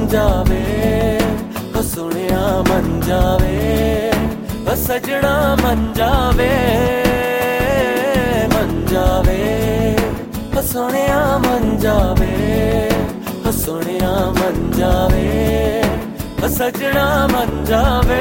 जावे, ओ सुनिया मन जावे, ओ सजना मन जावे, मन जावे, ओ सुनिया मन जावे, ओ सुनिया मन जावे, ओ सजना मन जावे।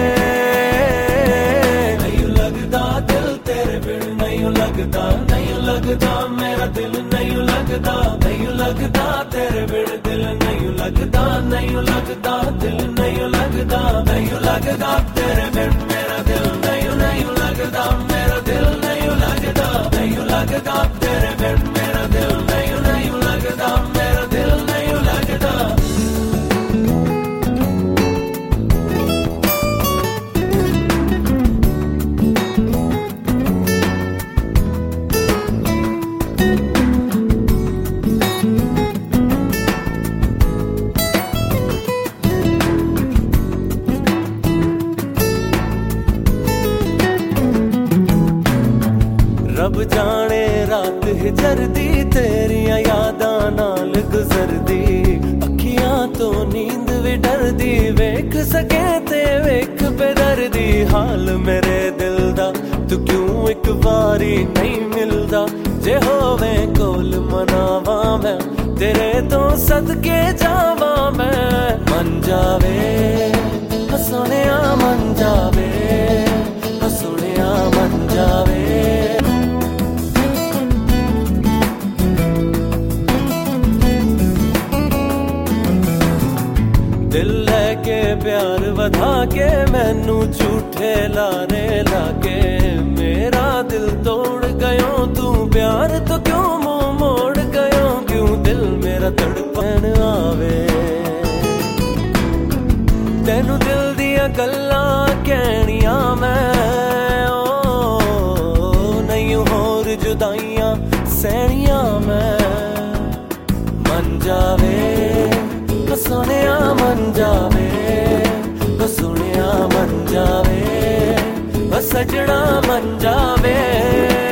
नहीं लगदा दिल तेरे बिन, नहीं लगदा, नहीं लगदा मेरा दिल, नहीं लगदा, नहीं लगदा तेरे बिन दिल, नहीं लगदा, नहीं लगदा दिल, नहीं लगदा, नहीं लगदा तेरे बिन मेरा दिल, नहीं नहीं लगदा मेरा दिल, नहीं लगदा, नहीं लगदा तेरे बिन मेरा दिल, नहीं नहीं लगदा मेरा दिल, नहीं लगदा। रब जाने रात हिजरदी तेरिया यादां नाल गुजरदी, अखियां तो नींद भी डरदी, वेख सके ते वेख बेदर्दी हाल मेरे दिल दा, तू क्यों एक बारी नहीं मिलदा, जे होवे कोल मनावा मैं तेरे तो सदके जावा मैं। मन जावे, ओ सुनिया मन जावे, ओ सुनिया मन जावे। दिल लेके प्यार वधा के मैनू झूठे लारे लागे, मेरा दिल तोड़ गयो तू प्यार तो क्यों मुंह मोड़ गयो, क्यों दिल मेरा तड़पन आवे। तेनू दिल दिया गल्लां कहनियां मैं, ओ नहीं होर जुदाइयां सहनियां मैं। मन जावे, ओ सुनिया मन जावे, ओ सुनिया मन जावे, ओ सजना मन जावे।